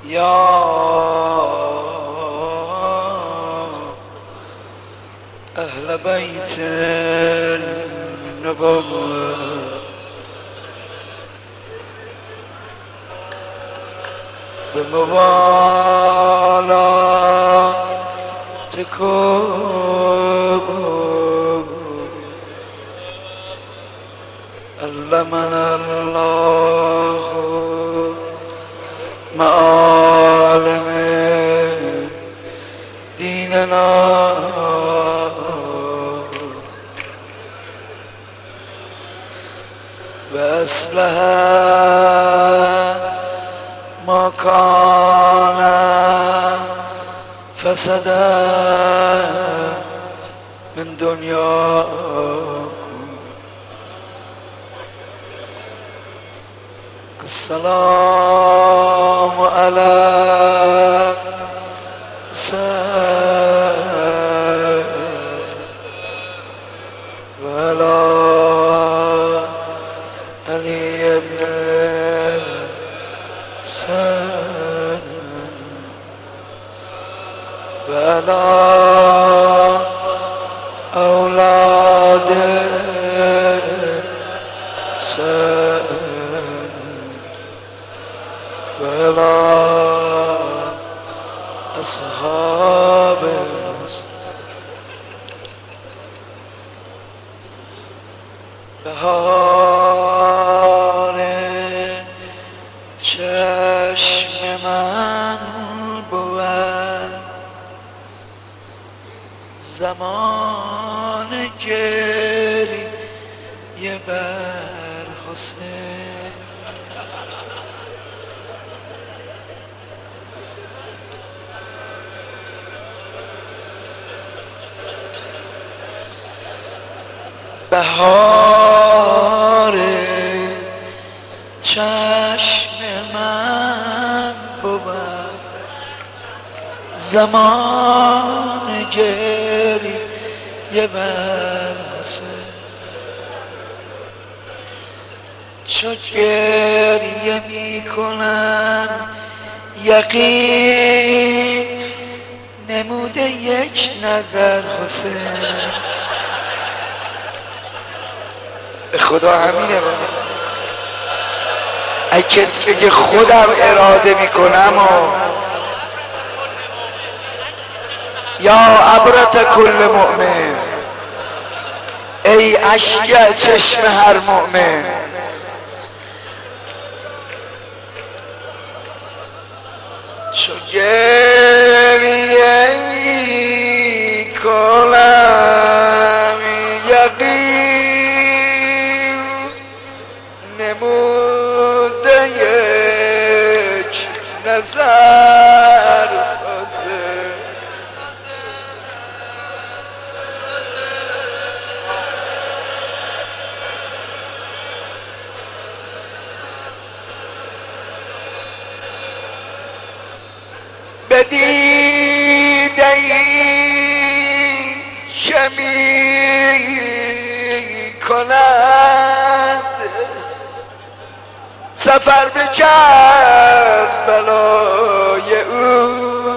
یا اهل بیت النبوة بموالاتكم علمنا الله معالم ديننا وأصلح ما كان فسدا من دنياكم. السلام على وعلى علي بن الحسين وعلى أولاد الحسين وعلى أصحابه. بهار چشم من بود زمان گریه بر حسین. بهار چشم من بود زمان گریه بر حسین. چو گریه می کنم یقین نموده یک نظر حسین. به خدا همینه با ای کسی که خودم اراده میکنم یا عبرت کل مؤمن، ای اشک چشم هر مؤمن. چو گریه می کنم یقین نموده یک نظر حسین. بدیده ای که می کند سفر به کربلای او،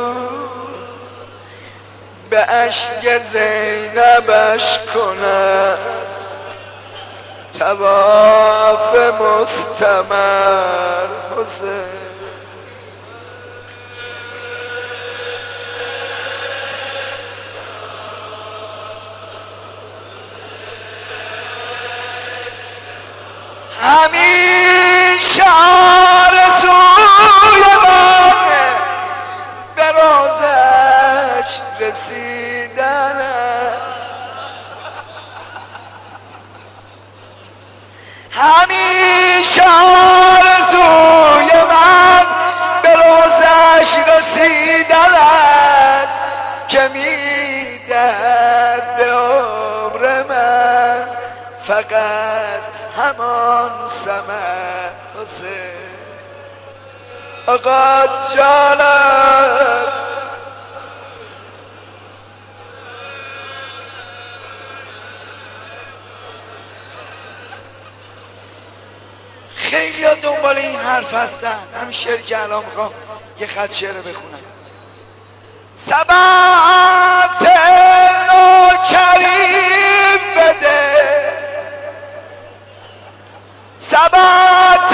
به اشک زینبش کند طواف مستمر حسین. همیشه آرزوی من به روزش رسیدن است. همیشه آرزوی من به روزش رسیدن است که میدهد به عمر من فقط همان ثمر حسین. آقا جانم خیلی ها دنبال این حرف هستن. همین شعری که الان میخوام یه خط شعر رو بخونم. سبعت نوکری بده، سبعت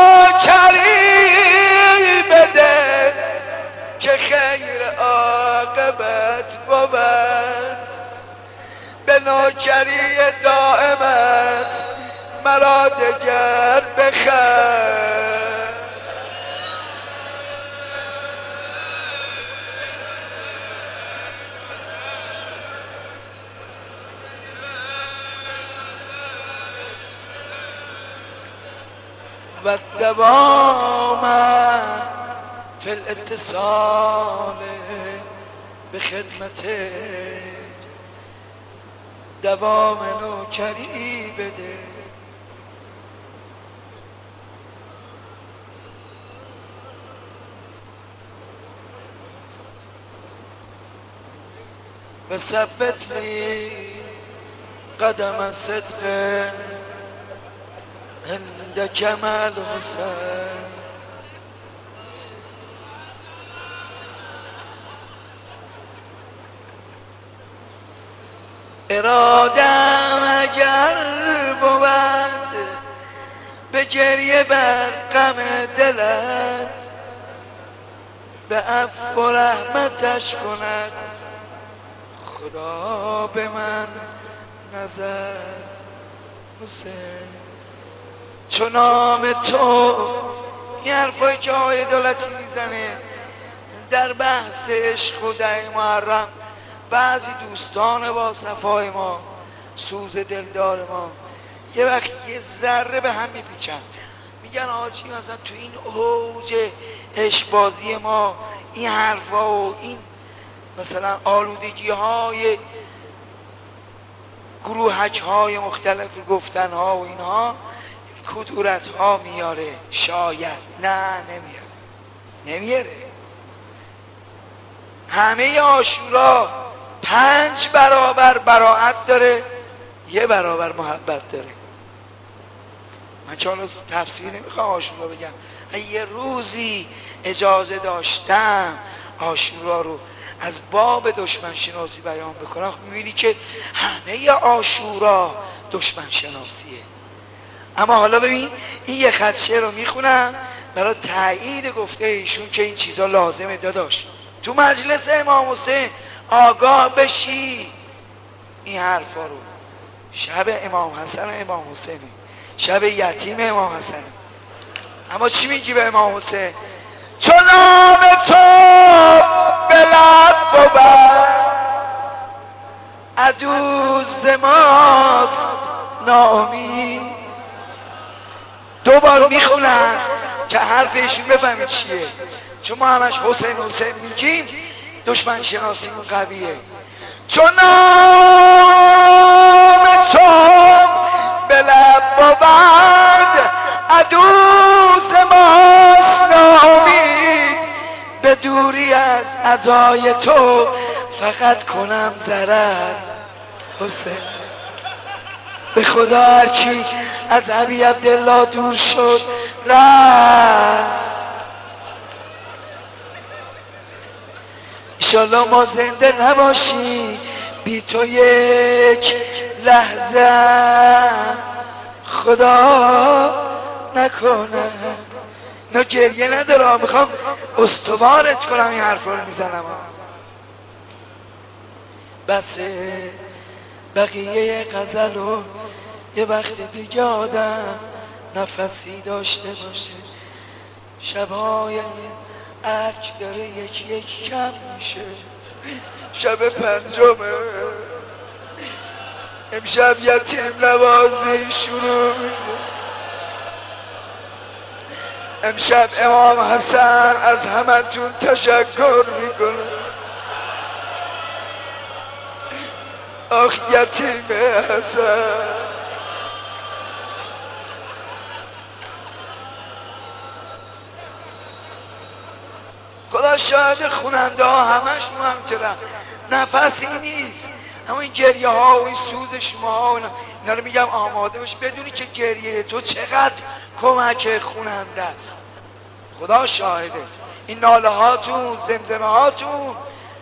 نوکری بده که خیر عاقبت بود، به نوکری دائمت مرا دگر بخر. و دوام فی الاتصال به خدمت، دوام نوکری بده. و ثبت لی قدم صدق عند جمال حسین. ارادم اگر بود به گریه بر غم دلت، به عفو و رحمتش کند خدا به من نظر حسین. چون نام تو این حرفای که آقای دولتی میزنه در بحث عشق و ده محرم، بعضی دوستان با صفای ما، سوز دلدار ما، یه وقت یه ذره به هم میپیچن، میگن آجی مثلا تو این اوج عشقبازی ما این حرفا و این مثلا آلودگی های گروهک های مختلف گفتن ها و اینها کدورت ها میاره. شاید نه نمیاره. همه عاشورا 5 برابر براءت داره، 1 برابر محبت داره. من چون تفسیر نمیخوام عاشورا بگم، یه روزی اجازه داشتم عاشورا رو از باب دشمن شناسی بیان بکنم، میبینی که همه عاشورا دشمن شناسیه. اما حالا ببین این یه خط شعر رو میخونم برای تایید گفته ایشون که این چیزا لازمه داداش. تو مجلس امام حسین آگاه بشی این حرفا رو. شب امام حسن امام حسینه، شب یتیم امام حسنه. اما چی میگی به امام حسین؟ چون نام تو به لب بود عدو ز ماست ناامید. 2 بار میخونن که حرفشون بفهمید چیه، چون ما همش حسین حسین میگیم دشمن شناسیمون قویه. چون نام تو به لب بود عدو ز ماست ناامید، به دوری از عزای تو فقط کنم ضرر حسین. به خدا هرکی از ابی عبدالله دور شد رفت. انشالله ما زنده نباشیم بی تو یک لحظه، خدا نکنه. نه گریه نداره، میخوام استوارت کنم این حرف رو میزنم. بس بقیه غزل رو یه وقت دیگه آدم نفسی داشته باشه. شبهای ارک داره یکی کم میشه. شب 5 امشب یتیم نوازی شروع میشه. امشب امام حسن از همتون تشکر میکنه. آخ یتیم حسن. خدا شاهد خوننده ها همشون همچنان نفسی نیست. اما این گریه ها و این سوز شما ها اینا رو میگم آماده باش، بدونی که گریه تو چقدر کمک خوننده است. خدا شاهده. این ناله هاتون، زمزمه هاتون.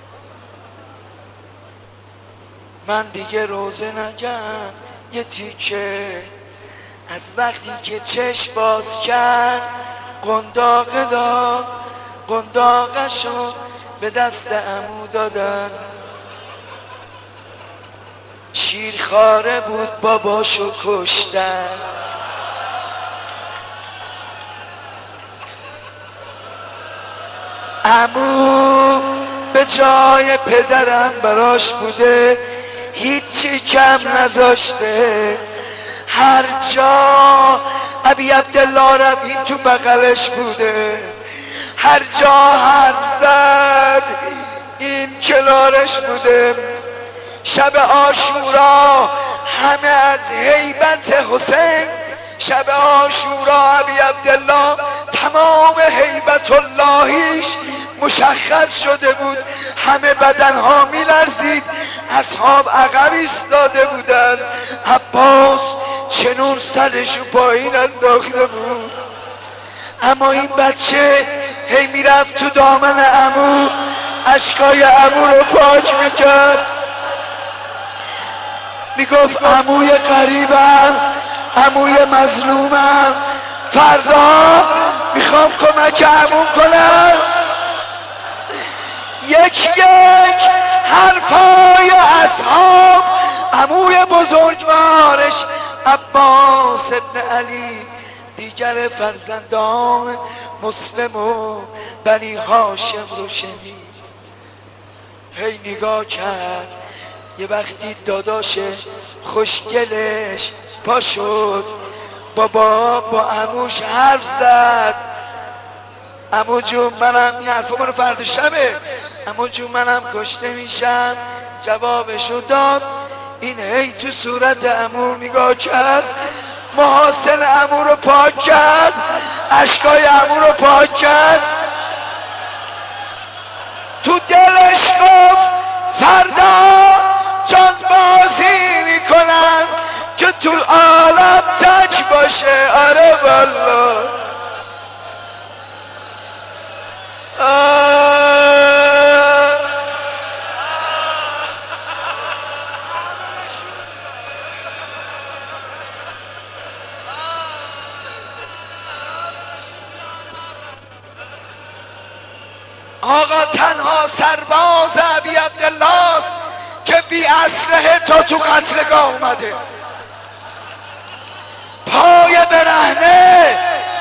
من دیگه روزه نگم یه تیکه از وقتی که چشم باز کرد، قنداقشو به دست عمو دادن. شیرخواره بود باباشو کشتن. عمو به جای پدرم براش بوده، هیچی کم نذاشته. هر جا ابی عبدالله رفت تو بغلش بوده، هر جا حرف زد این کنارش بوده. شب عاشورا همه از هیبت حسین، شب عاشورا ابی عبدالله تمام هیبت اللهیش مشخص شده بود، همه بدنها میلرزید، اصحاب عقب ایستاده بودن. عباس چنون سرشو پایین انداخته بود، اما این بچه هی میرفت تو دامن عمو، اشکای عمو رو پاک میکرد، میگفت عموی غریبم، عموی مظلومم، فردا میخوام کمک عموم کنم. یک حرفای اصحاب، عموی بزرگوارش عباس ابن علی، دیگر فرزندان مسلم و بنی هاشم رو شنید. هی نگاه کرد، یه وقتی داداش خوشگلش پا شد، بابا با عموش حرف زد. عمو جون منم، این حرفا منو فردا شبه، عمو جون منم کشته میشم. جوابشو داد. این هی تو صورت عمو نگاه کرد، محاسن عمو رو پاک کرد، اشکای عمو رو پاک کرد. تو دلش گفت فردا جان بازی میکنم که تو عالم تک باشه. آره والله. آقا تنها سرباز ابی عبدالله است که بی اسلحه تا تو قتلگاه اومده، پای برهنه.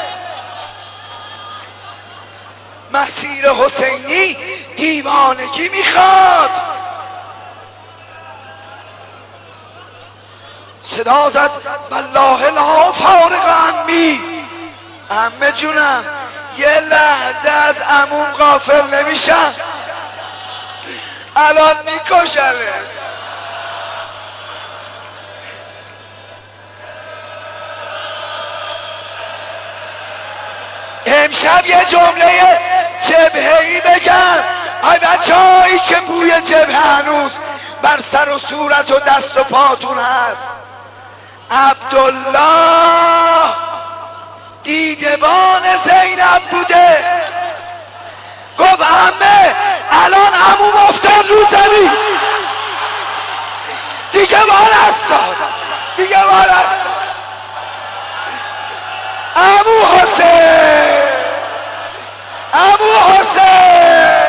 مسیر حسینی دیوانگی میخواد. صدا زد والله لا فارق عمی. عمه جونم یه لحظه از عموم غافل نمیشم، الان میکشمه. امشب یه جمله جبهه‌ای بگم. ای بچه‌هایی که بوی جبهه هنوز بر سر و صورت و دست و پاتون هست، عبدالله دیدبان زینب بوده. گفت عمه الان عموم افتاد رو زمین، دیگه بار است، دیگه بار است. عمو حسین، عمو حسین.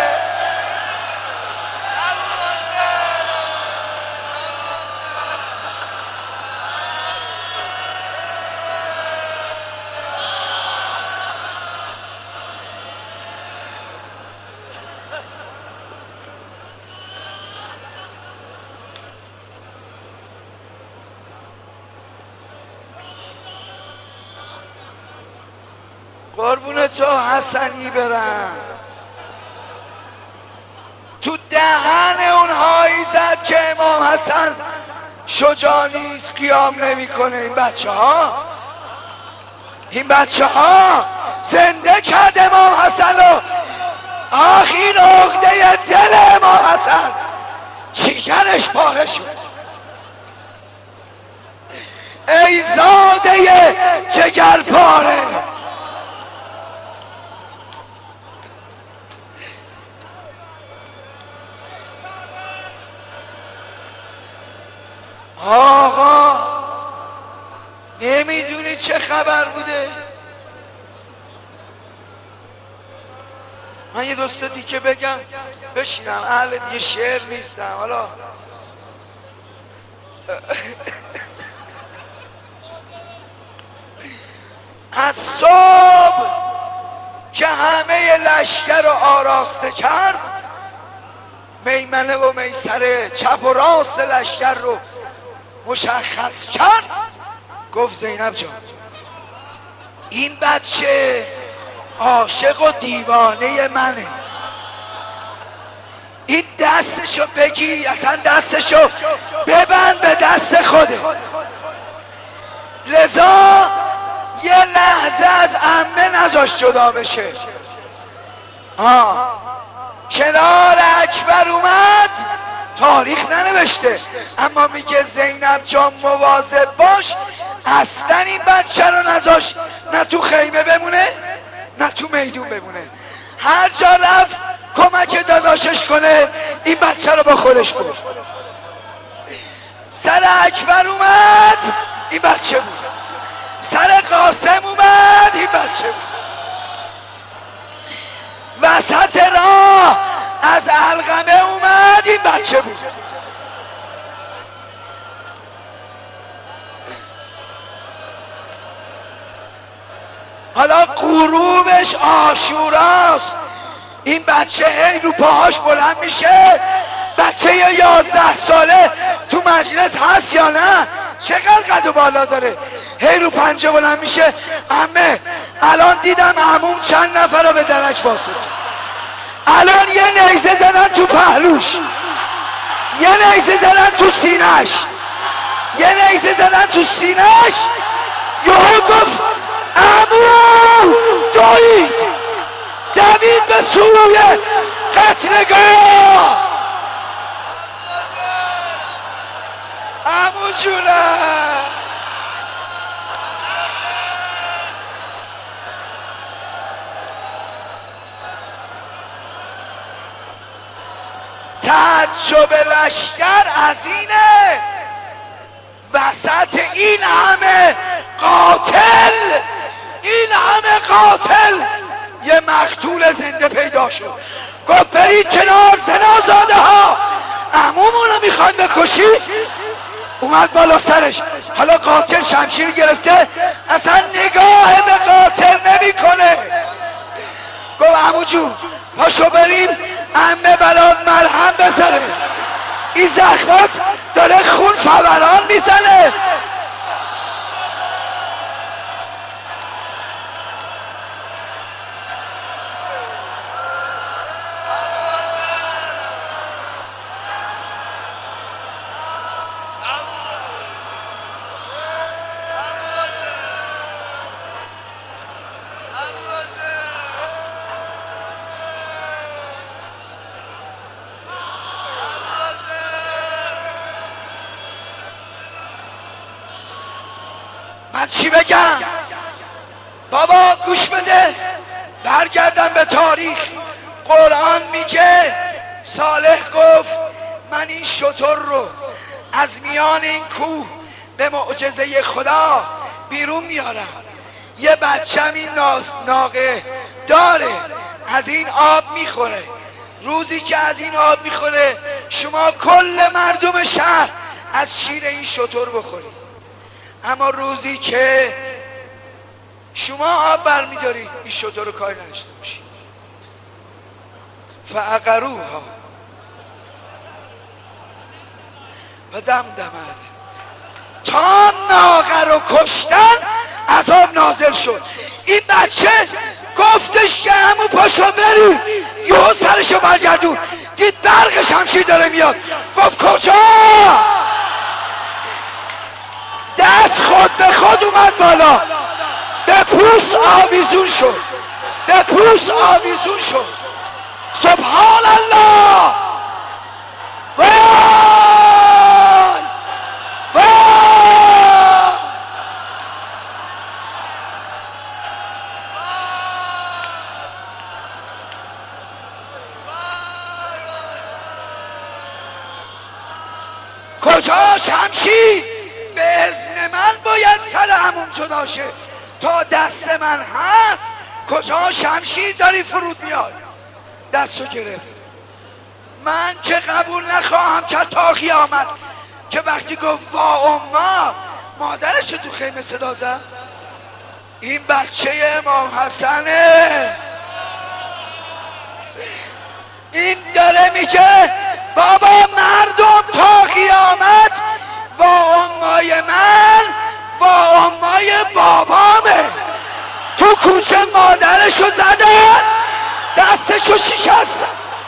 قربون تو حسنی برم. تو دهن اونهایی زد که امام حسن شجاع نیست، قیام نمیکنه. این بچه ها زنده کرد امام حسن رو. آخین عقده دل امام حسن جیگرش پاره شد. ای زاده جگر پاره، آقا نمیدونی چه خبر بوده؟ من یه دوست دیگه بگم بشینم، اهل دیگه شعر نیستم. حالا از صبح که همه لشکر رو آراسته کرد، میمنه و میسره چپ و راست لشکر رو مشخص کرد، گفت زینب جان این بچه عاشق و دیوانه منه، این دستشو بگی، اصلا دستشو ببند به دست خوده. لذا یه لحظه از عمه نذاشت جدا بشه. کنار اکبر اومد، تاریخ ننوشته اما میگه زینب جان مواظب باش، اصلا این بچه رو نذاشت نه تو خیمه بمونه نه تو میدون بمونه، هر جا رفت کمک داداشش کنه، این بچه رو با خودش بود. سر اکبر اومد این بچه بود، سر قاسم اومد این بچه بود، وسط راه از علقمه اومد این بچه بود. حالا غروبش عاشوراست، این بچه هی رو پاهاش بلند میشه. بچه 11 ساله تو مجلس هست یا نه؟ چقدر قد و بالا داره؟ هی رو پنجه بلند میشه. عمه الان دیدم عموم چند نفر رو به درک واسه، الان یه نیزه زدن تو پهلوش، یه نیزه زدن تو سینش، یه نیزه زدن تو سینش، یهو گفت عمو، دوید به سوی قتلگاه. عمو جونم تعجب لشکر از اینه، وسط این همه قاتل، این همه قاتل یه مقتول زنده پیدا شد. گفت برید کنار زنازاده ها، عمومونو میخواد بکشی. اومد بالا سرش، حالا قاتل شمشیر گرفته، اصلا نگاه به قاتل نمیکنه. گفت عمو جون پاشو بریم عمه برات ملحم بزنه، این زخمات داره خون فوران میزنه. من چی بگم؟ بابا گوش بده، برگردم به تاریخ. قرآن میگه صالح گفت من این شتر رو از میان این کوه به معجزه خدا بیرون میارم. یه بچم این ناقه داره، از این آب میخوره. روزی که از این آب میخوره شما کل مردم شهر از شیر این شتر بخورید. اما روزی که شما آب برمیدارید این شتر رو کاری نداشته باشید. فعقروها و دمدمد، تا ناقه رو کشتن عذاب نازل شد. این بچه گفتش که عمو پاشو بریم، یهو سرشو برگردون، دید برق شمشیر داره میاد. گفت کجا؟ دست خود به خود اومد بالا، به پوست آویزون شد، به پوست آویزون شد. سبحان الله. وای وای کجا شمشیر؟ به اذن من باید سر عموم جدا شه. تا دست من هست کجا شمشیر داری فرود میاد؟ دستو گرفت. من که قبول نخواهم کرد تا قیامت که وقتی گفت وا اما مادرش تو خیمه صدا زد. این بچه امام حسنه. این داره میگه بابا مردم تا قیامت وا امای من وا امای بابامه. تو کوچه مادرشو زدن دستشو شکستن.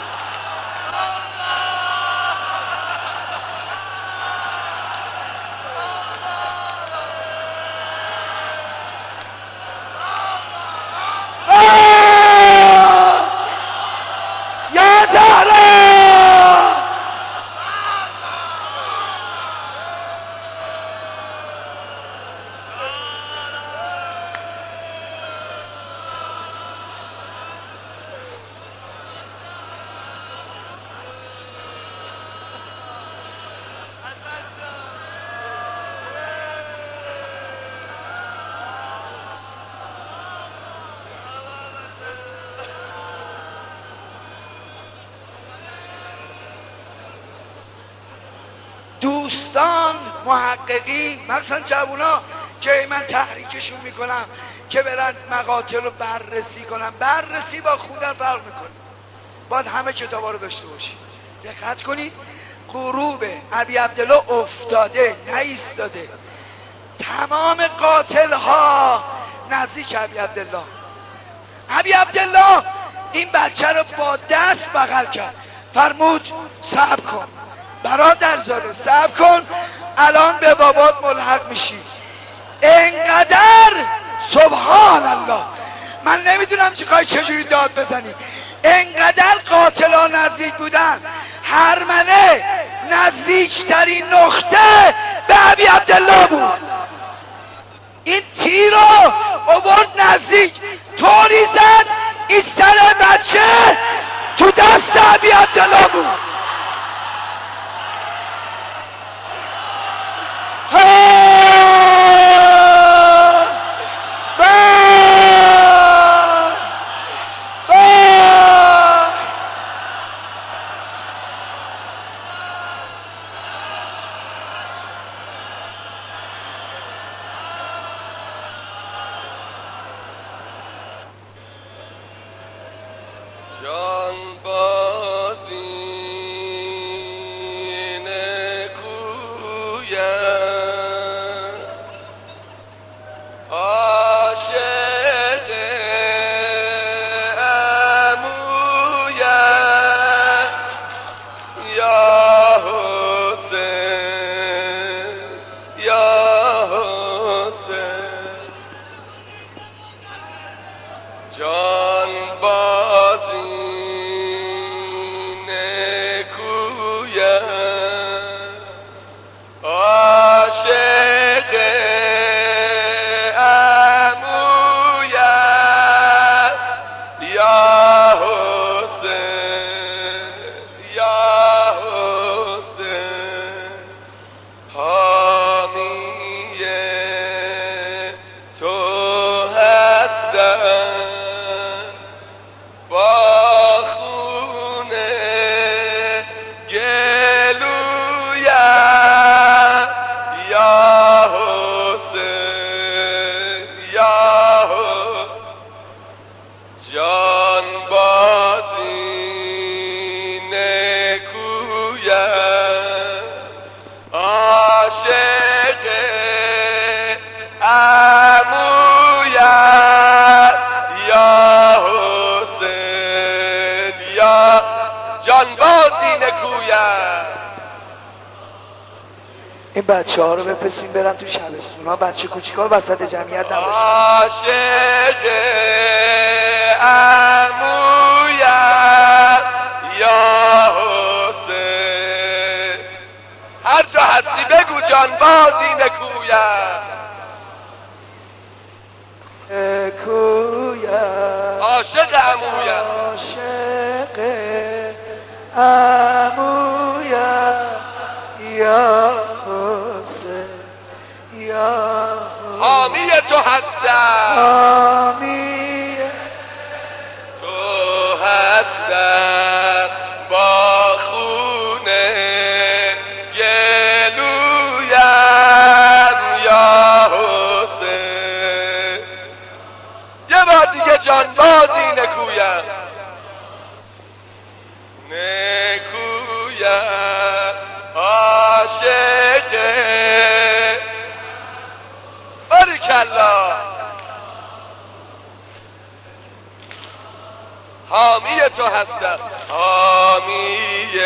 یا زهرا دوستان محققین مخصوصا جوونا که من تحریکشون میکنم که برن مقاتل رو بررسی کنن. بررسی با خوندن فرق میکنه. باید همه کتابا رو داشته باشید. دقت کنید غروب ابی عبدالله افتاده نایستاده. تمام قاتل ها نزدیک ابی عبدالله. ابی عبدالله این بچه رو با دست بغل کرد، فرمود صبر کن برادر زاده، صبر کن الان به بابات ملحق میشی. انقدر سبحان الله من نمیدونم چجوری داد بزنی. انقدر قاتلا نزدیک بودن. هرمنه نزدیکترین نقطه به ابی عبدالله بود. این تیر رو آورد نزدیک، طوری زد این سر بچه تو دست ابی عبدالله بود. این بچه ها رو بفرستیم برن تو شبستون ها. بچه کوچیک‌ها وسط جمعیت نباشن. عاشق عمویم یا حسین، هر جا هستی بگو جانبازی نکویم. نکویم عاشق عمویم، عاشق عمویم یا حسین یا حامی تو هستم حامی تو هستم با خون گلویم یا حسین. یه بار دیگه جانبازی نکویم عاشقه باریکالله حامی تو هستم حامی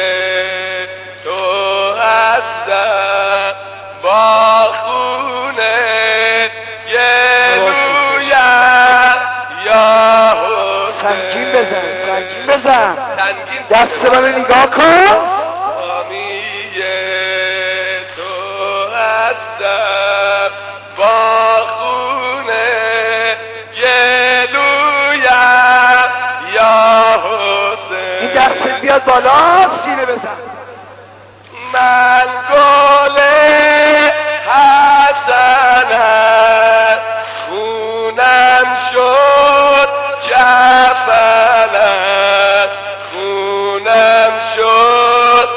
تو هستم با خون گلویم یا حسین. سنگین بزن سنگین بزن سنگین دست منو نگاه کن حامی تو هستم با خون گلویم یا حسین. این دستت بیاد بالا سینه بزن من گل حسنم خونم شد کفنم خونم شد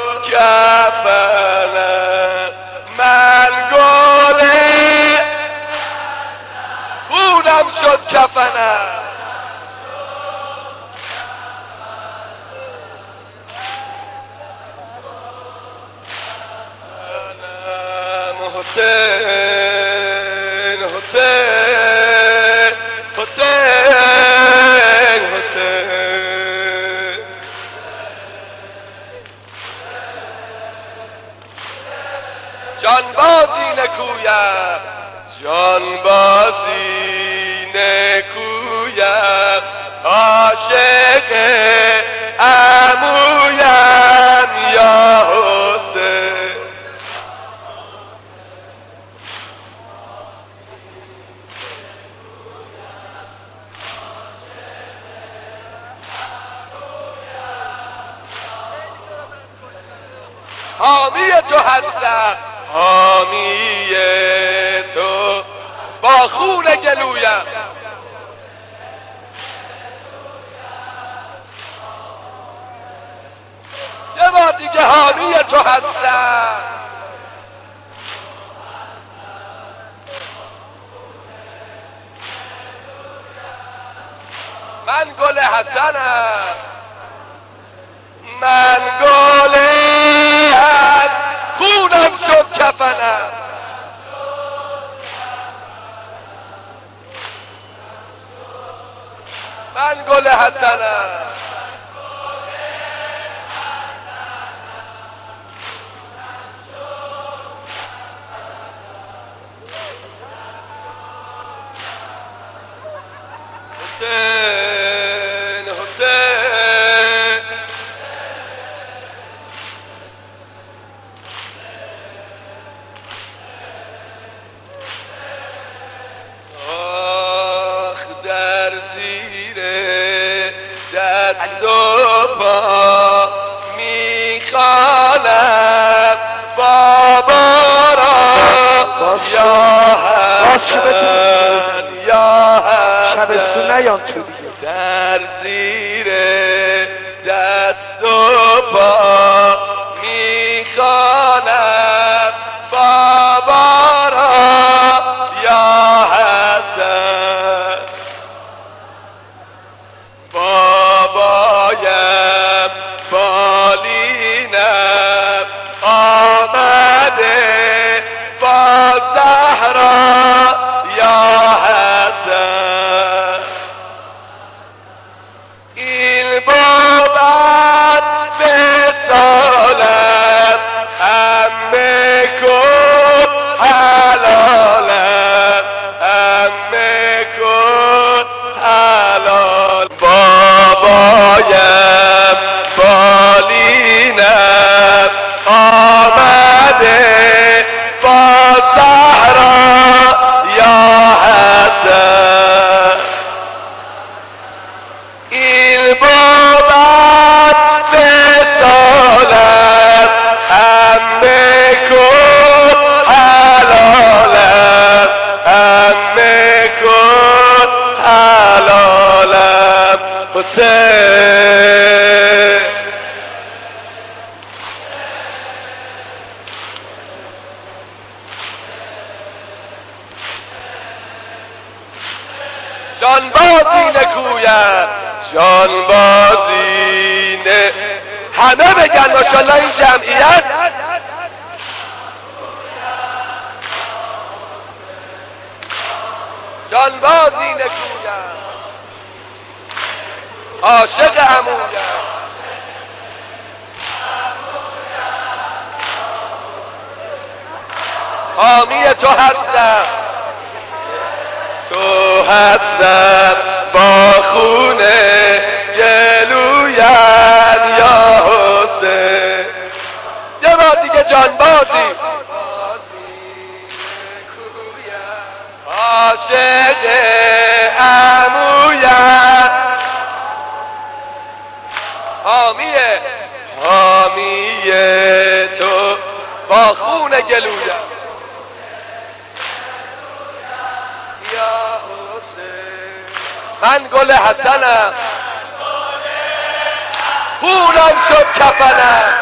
کفنم من گل خونم شد کفنم حسین حسین حسین حسین جانبازی نکویم جانبازی نکویم عاشق عمویم یا حسین. حامی تو هستم حامی تو با خون گلویم یه بار دیگه حامی تو هستم من گل حسنم من گل خونم شد کفنم من گل حسنم حسین حسین آخ در زیر دست و پا میخوانم بابا را یا حسن یا شبستون نیان تو دیگه در زیر دست و پا میخوانم بابا را یا حسن بابایم بالینم آمده با زهرا یا حسن بازی نکویم جانبازی همه بگن ماشاءالله این جمعیت جانبازی نکویم عاشق عمویم حامی تو هستم تو هستم با خونه گلویم یا حسین یه بار دیگه جانبازی عاشق عمویم حامی تو با خون گلویم یا حسین من گل حسنم خونم شد کفنم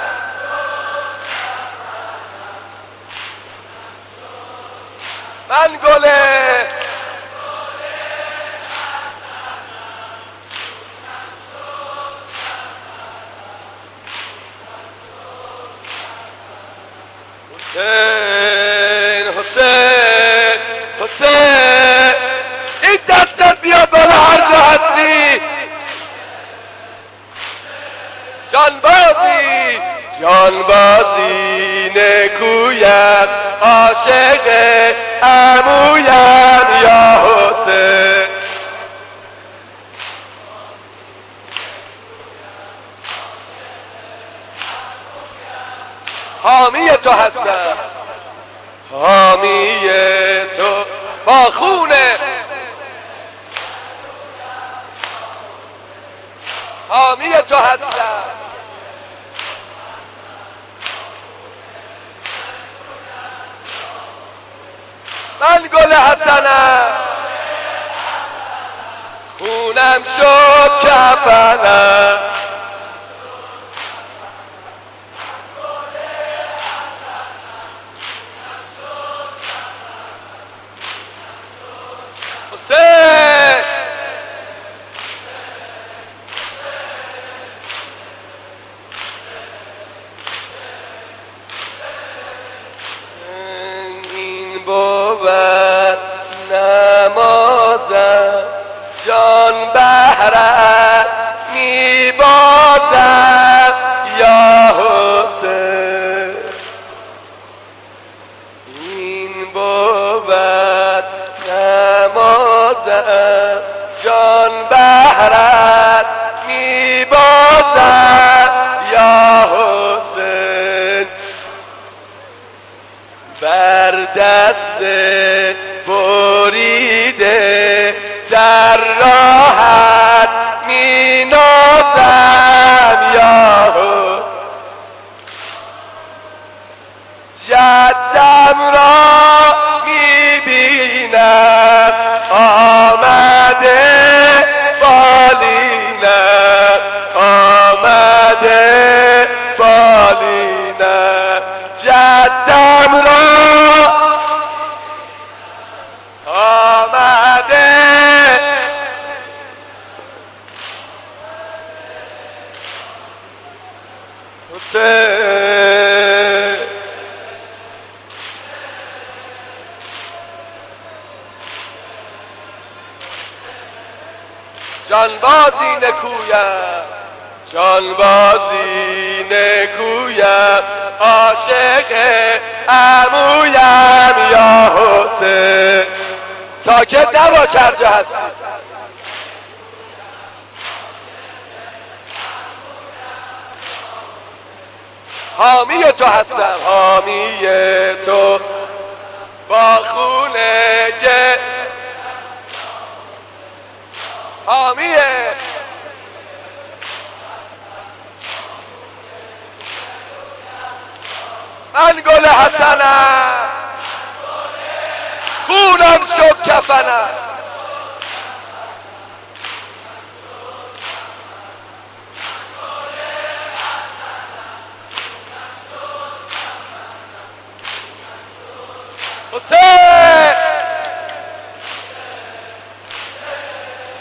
من گل حسین حسین حسین این دستت بیاد بالا هر جا هستی جانبازی جانبازی نکویم عاشق عمویم یا حسین حامی تو هستم حامی تو با خونه حامی تو هستم من گل حسنم خونم شد کفنم حسین این بود نمازم جان بهرت میبازم یا حسین این بود نمازم جان بهرت میبازم یا حسین بر دست بریده در راحت می نازم یا حسین جدم را می بینم آمده بالینم آمده بالینم جدم را آمده حسین جانبازی نکویم جانبازی نکویم عاشق عمویم یا حسین ساکت نباش هر جا هستی حامی تو هستم حامی تو با خونه حامیه من گل حسنم خونم شد کفنم حسین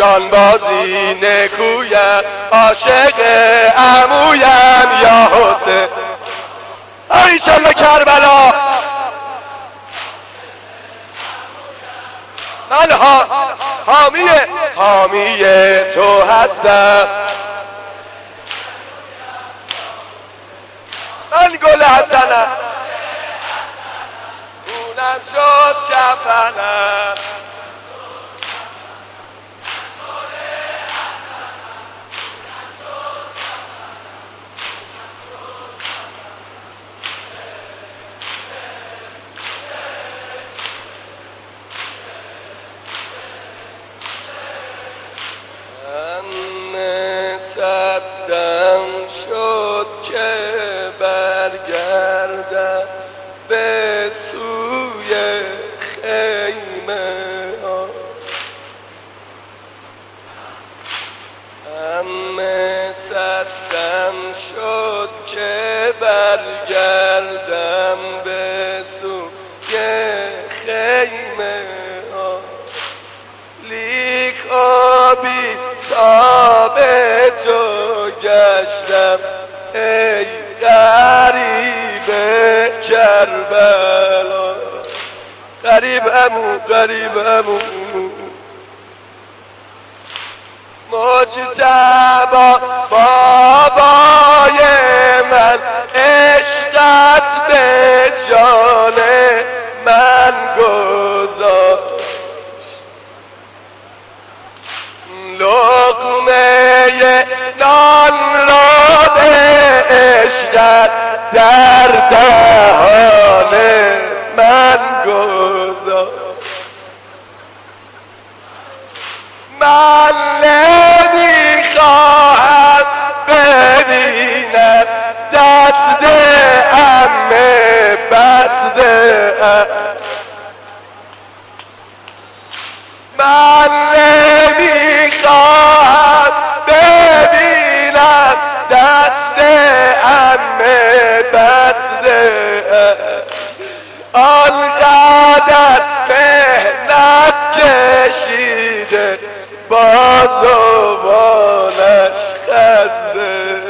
جانبازی نکویم عاشق عمویم یا حسین ایشالله کربلا من حامی تو هستم من گل حسنم خونم شد کفنم صدم شد که برگردم به سوی خیمه ها صدم شد که برگردم به سوی خیمه ها لیک آبی تاب تو گشتم ای غریب کربلا غریب امو مجتبی بابای من عشقت به جان من گذاشت لقمه نان را به عشقت در دهان من گذاشت من نمیخواهم ببینم دست عمه بسته من نمیخواهم ببینم دست عمه بسته آنقدر مهنت کشیده بازوانش خزده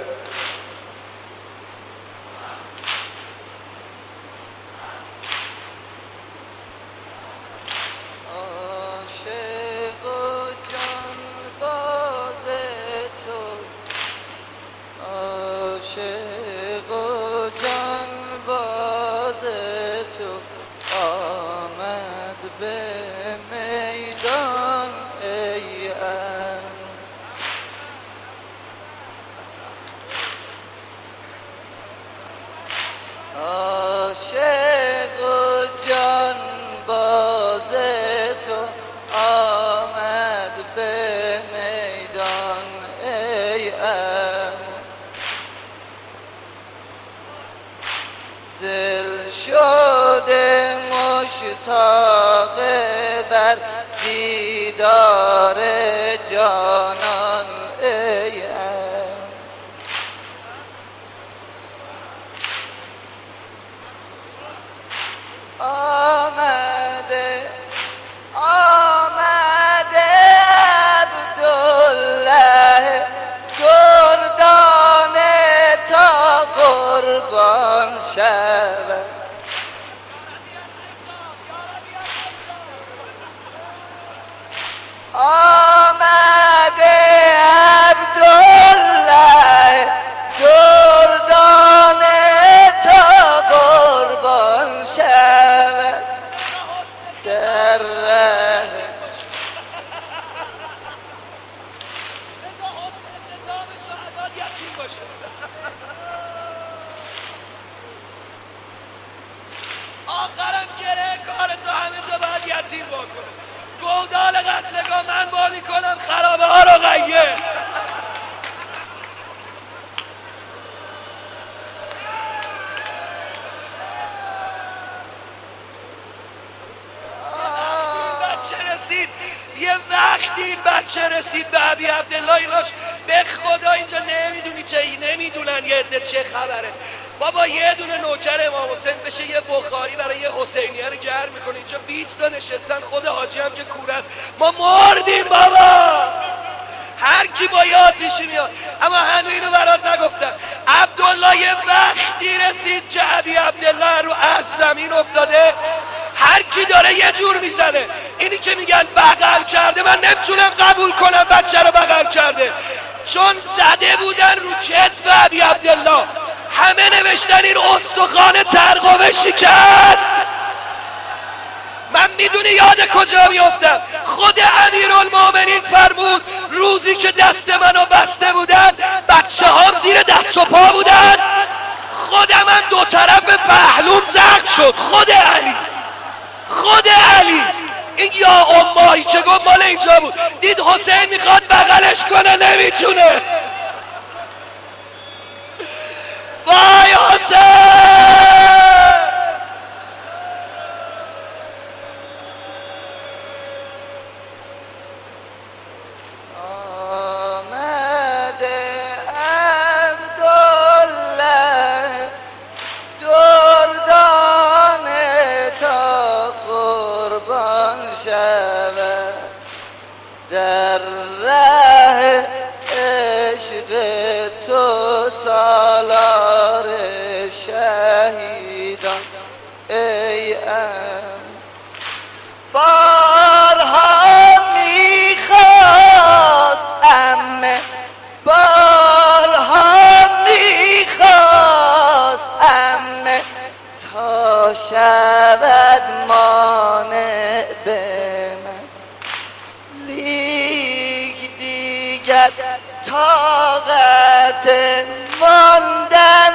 دل شده مشتاق بر دیدار جانان ای آمده عبدالله گردانه تا قربان شود آمده عبدالله گردانه تا قربان شود در ره آخرم گره کار تو همه جا باید یتیم بکن گودال قتلگاه من بانی کنم خرابه ها رو غیه یه وقتی این بچه رسید به ابی عبدالله ایناش به خدا اینجا نمیدونی چه نمیدونن یه عده چه خبره بابا یه دونه نوکر امام حسین بشه یه بخاری برای یه حسینیه رو گرم میکنه، اینجا 20 تا نشستن، خود حاجی هم که کوره است. ما مردیم بابا، هر کی با یه آتیشی میاد. اما هنوز اینو برات نگفتم، عبدالله یه وقتی رسید که ابی عبدالله رو از زمین افتاده، هر کی داره یه جور میزنه. اینی که میگن بغل کرده، من نمیتونم قبول کنم بچه رو بغل کرده، چون زده بودن رو کتف ابی عبدالله، همه نوشتن این استخوان ترقوه شکست. من میدونی یاد کجا میافتم؟ خود امیرالمومنین فرمود روزی که دست منو بسته بودن، بچه هم زیر دست و پا بودن، خودم من دو طرف پهلوم زخم شد. خود علی این یا امایی که گفت مال اینجا بود، دید حسین میخواد بغلش کنه نمیتونه. وای حسین! در ره عشق تو سالار شهیدان ای بارها میخواستم، بارها میخواستم تا شود مانع به من، لیک دیگر طاقت ماندن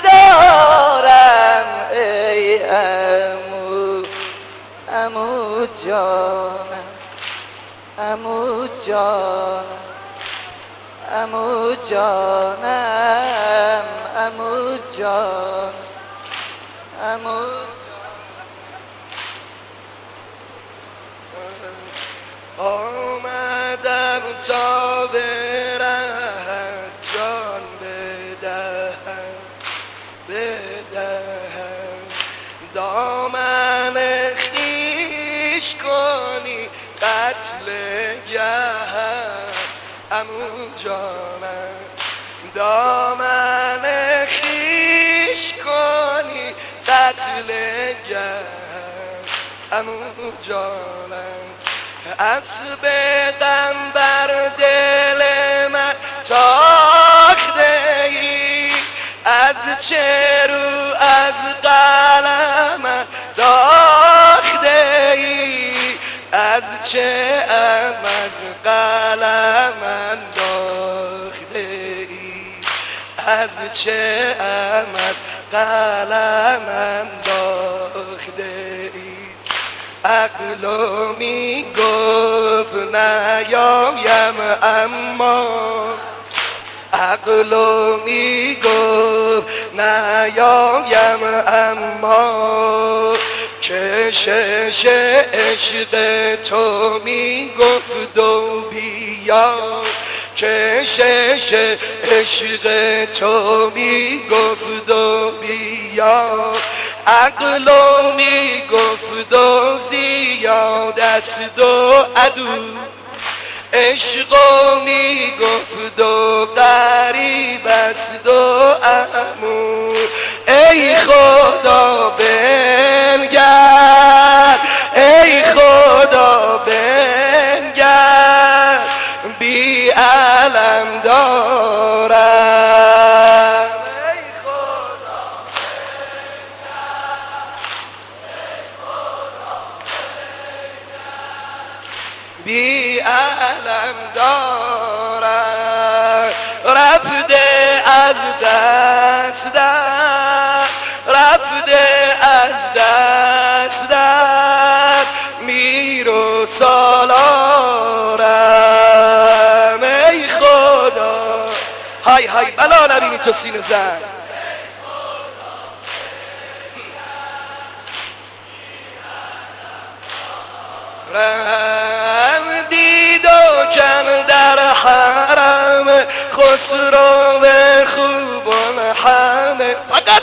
ندارم ای عمو جانم، عمو جانم، عمو جانم، عمو جانم، عمو آمدم تا برهت جان بدهم، دامن خویش کنی قتل گهم، عمو جانم، دامن خویش کنی قتل گهم، عمو جانم، اسب غم بر دل من تاخته ای، از چرو از قلم داخته ای، از چه از قلم داخته ای، از چه از قلم داخته ای. عقلو می گفت نیایم اما، عقلو می گفت نیایم اما، کشش عشق تو می گفت و بیا، کشش عشق تو می گفت و بیا، عقلو می گفت و زیاد است و عدو، عشقو می گفت و غریب است و عمو، ای خدا بنگر، ای خدا بنگر، بی علم دارم، ای خدا بی علم دارم، رفته از دستم، رفته از دستم، میر و سالارم، ای خدا. های های بلا نبینی تو سینه زن، رم دید و کم در حرم، خسرو خوبان همه، فقط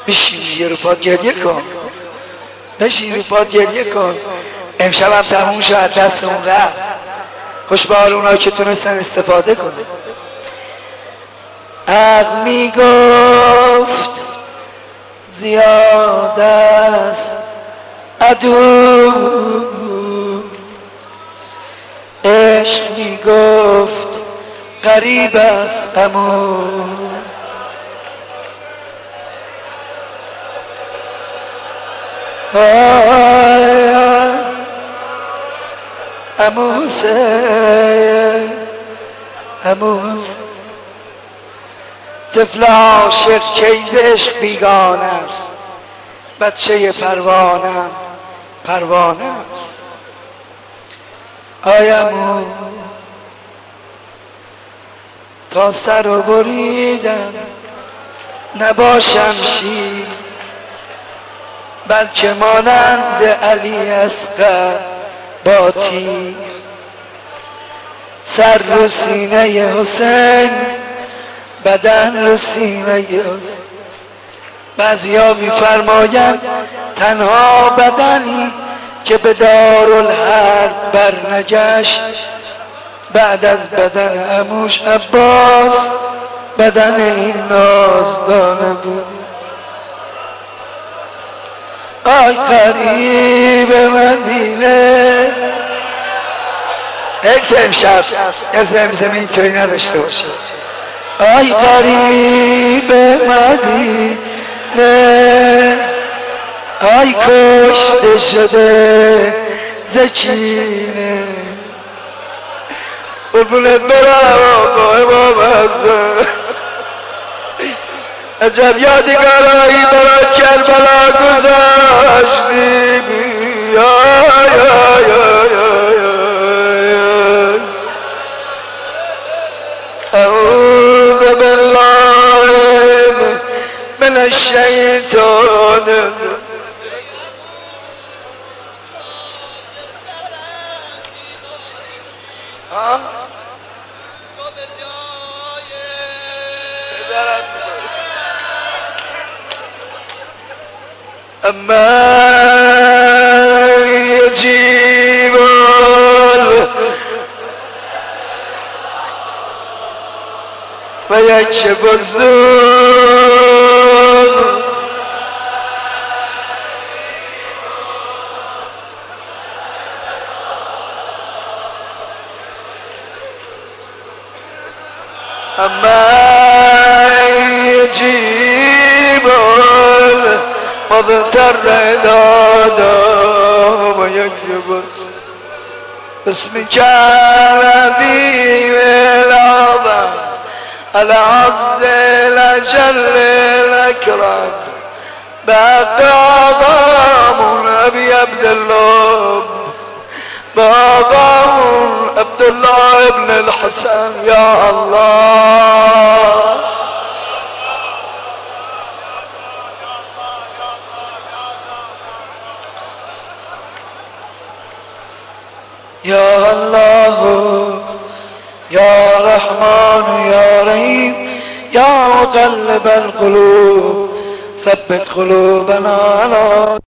بشین یه رو پاد گریه کن، بشین رو پاد گریه کن. امشب هم تموم شد، دست اون رفت. خوش به حال اونایی که تونستن استفاده کنه. عقل میگفت زیاد است عدو، عشق میگفت غریب است عمو. عمو حسین، عمو حسین، طفل عاشق کیز عشق بیگانه است، بچه پروانه پروانه است. عمو تا سر و بریدم نباشم شیر، بلکه مانند علی اصغر با تیر. سر رو سینه حسین، بدن رو سینه حسین. بعضیا میفرمایند تنها بدنی که به دارالحرب برنگشت بعد از بدن عموش عباس بدن این نازدانه بود. آی قریب مدینه، حیف امشب یه زمزمه اینطوری نداشته باشه. آی قریب مدینه، آی کشته شده زکینه، قربونت برم آقای بابزه. عجب یادگارایی برای کربلا گذاشتی. اعوذ بالله من الشیطان. اما یجیب و یکشف الصدور. اما یجیب مضطر دادا و یکشف الصدور. بسمك العظيم العظم العز الأجل الأكرم بقاضم أبي عبد الله، بقاضم عبد الله ابن الحسن. يا الله يا الله يا رحمن يا رحيم يا مقلب القلوب ثبت قلوبنا على